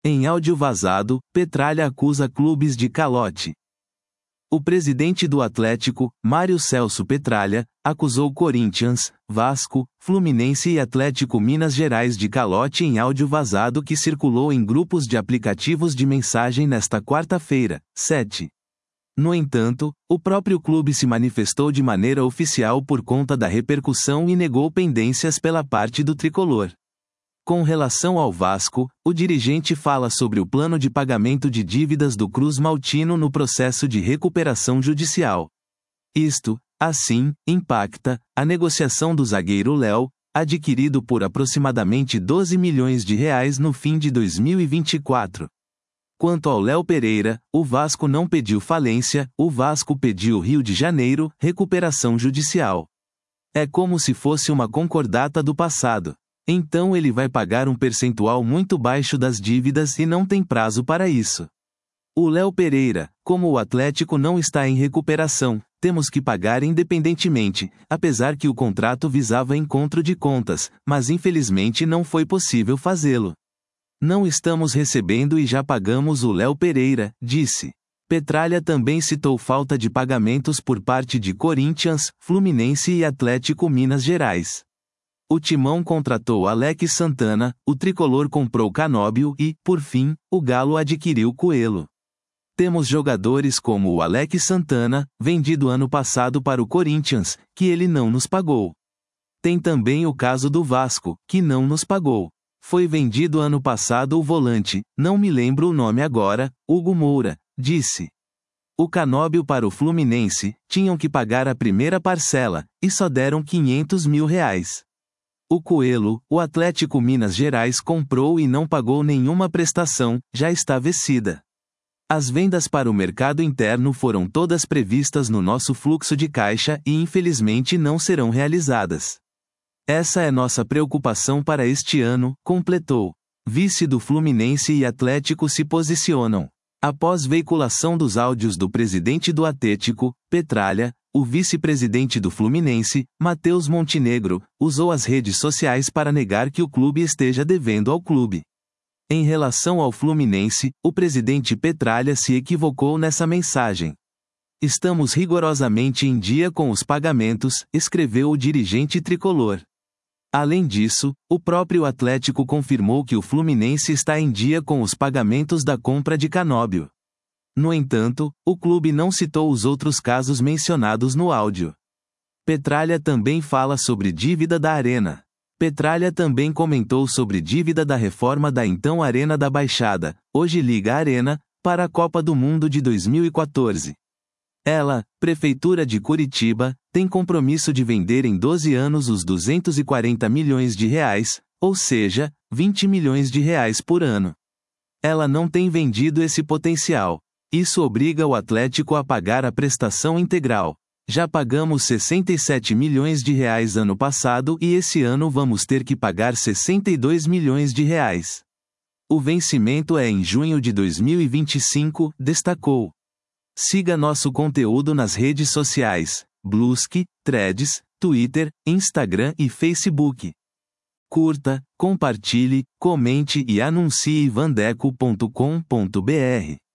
Em áudio vazado, Petralha acusa clubes de calote. O presidente do Atlético, Mário Celso Petralha, acusou Corinthians, Vasco, Fluminense e Atlético Minas Gerais de calote em áudio vazado que circulou em grupos de aplicativos de mensagem nesta quarta-feira, 7. No entanto, o próprio clube se manifestou de maneira oficial por conta da repercussão e negou pendências pela parte do tricolor. Com relação ao Vasco, o dirigente fala sobre o plano de pagamento de dívidas do Cruz Maltino no processo de recuperação judicial. Isto, assim, impacta a negociação do zagueiro Léo, adquirido por aproximadamente R$12 milhões no fim de 2024. Quanto ao Léo Pereira, o Vasco não pediu falência, o Vasco pediu Rio de Janeiro, recuperação judicial. É como se fosse uma concordata do passado. Então ele vai pagar um percentual muito baixo das dívidas e não tem prazo para isso. O Léo Pereira, como o Atlético não está em recuperação, temos que pagar independentemente, apesar que o contrato visava encontro de contas, mas infelizmente não foi possível fazê-lo. Não estamos recebendo e já pagamos o Léo Pereira, disse. Petralha também citou falta de pagamentos por parte de Corinthians, Fluminense e Atlético Minas Gerais. O Timão contratou Alex Santana, o tricolor comprou Canóbio e, por fim, o Galo adquiriu Coelho. Temos jogadores como o Alex Santana, vendido ano passado para o Corinthians, que ele não nos pagou. Tem também o caso do Vasco, que não nos pagou. Foi vendido ano passado o volante, não me lembro o nome agora, Hugo Moura, disse. O Canóbio para o Fluminense, tinham que pagar a primeira parcela, e só deram R$500 mil. O Coelho, o Atlético Minas Gerais comprou e não pagou nenhuma prestação, já está vencida. As vendas para o mercado interno foram todas previstas no nosso fluxo de caixa e infelizmente não serão realizadas. Essa é nossa preocupação para este ano, completou. Vice do Fluminense e Atlético se posicionam. Após veiculação dos áudios do presidente do Atlético, Petralha, o vice-presidente do Fluminense, Matheus Montenegro, usou as redes sociais para negar que o clube esteja devendo ao clube. Em relação ao Fluminense, o presidente Petralha se equivocou nessa mensagem. Estamos rigorosamente em dia com os pagamentos, escreveu o dirigente tricolor. Além disso, o próprio Atlético confirmou que o Fluminense está em dia com os pagamentos da compra de Canóbio. No entanto, o clube não citou os outros casos mencionados no áudio. Petralha também fala sobre dívida da Arena. Petralha também comentou sobre dívida da reforma da então Arena da Baixada, hoje Liga Arena, para a Copa do Mundo de 2014. Ela, Prefeitura de Curitiba, tem compromisso de vender em 12 anos os R$240 milhões, ou seja, R$20 milhões por ano. Ela não tem vendido esse potencial. Isso obriga o Atlético a pagar a prestação integral. Já pagamos R$67 milhões ano passado e esse ano vamos ter que pagar R$62 milhões. O vencimento é em junho de 2025, destacou. Siga nosso conteúdo nas redes sociais, Bluesky, Threads, Twitter, Instagram e Facebook. Curta, compartilhe, comente e anuncie vandeco.com.br.